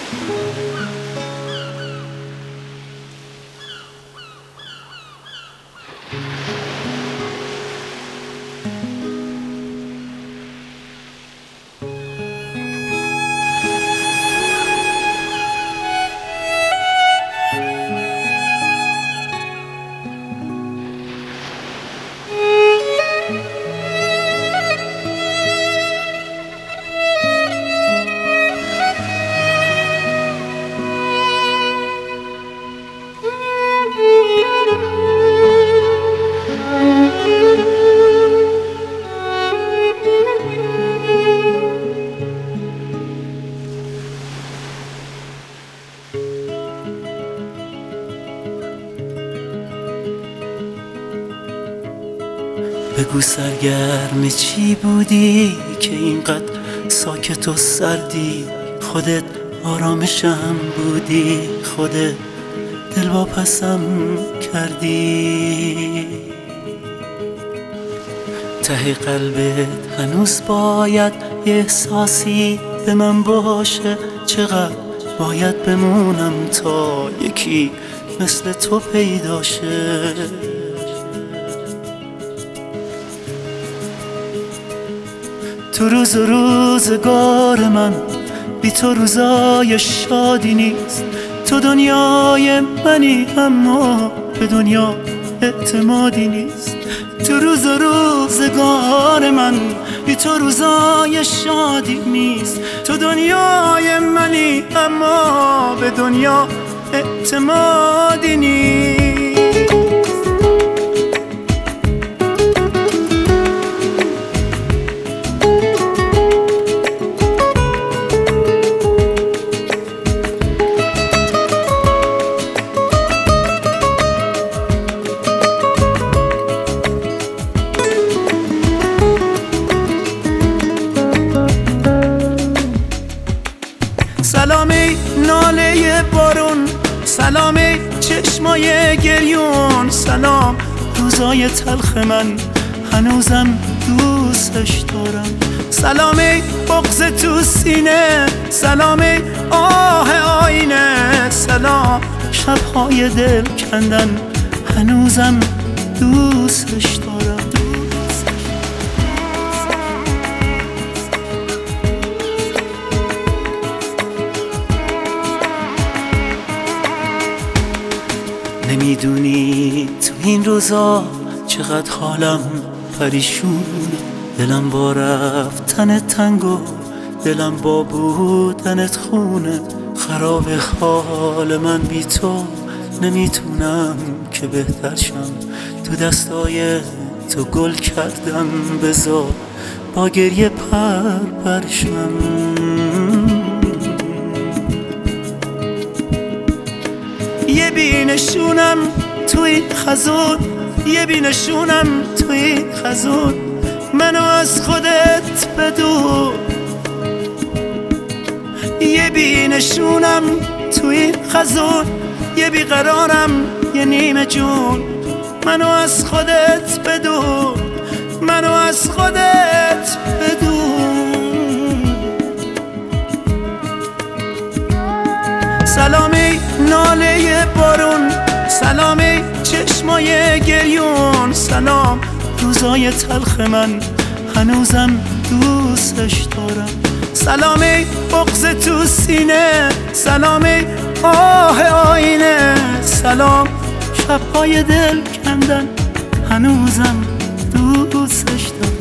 بگو سرگرم چی بودی که اینقدر ساکت و سردی؟ خودت آرامشم بودی، خودت دلواپسم کردی. ته قلبت هنوز باید یه احساسی به من باشه. چقدر باید بمونم تا یکی مثل تو پیدا شه؟ تو روز و روزگار من بی تو روزای شادی نیست. تو دنیای منی اما به دنیا اعتمادی نیست. تو روز و روزگار من بی تو روزای شادی نیست. تو دنیای منی اما به دنیا اعتمادی نیست. سلامی ناله بارون، سلامی چشمای گریون، سلام روزای تلخ من هنوزم دوستش دارم. سلامی بغض تو سینه، سلامی آه آینه، سلام شبهای دل کندن هنوزم دوستش دارم. نمیدونی تو این روزا چقدر حالم پریشونه. دلم با رفتن تنگ و دلم با بودنت خونه. خراب حال من بی تو، نمیتونم که بهتر شم. تو دستای تو گل کردم، بذار با گریه پر شم. یه بینشونم توی خزون، یه بینشونم توی خزون، منو از خودت بدون. یه بینشونم توی خزون، یه بیقرارم یه نیمه جون، منو از خودت بدون، منو از خودت بدون. سلامی ناله بارون، سلامی چشمای گریون، سلام روزای تلخ من هنوزم دوستش دارم. سلامی بغض تو سینه، سلامی آه آینه، سلام شبهای دل کندن هنوزم دوستش دارم.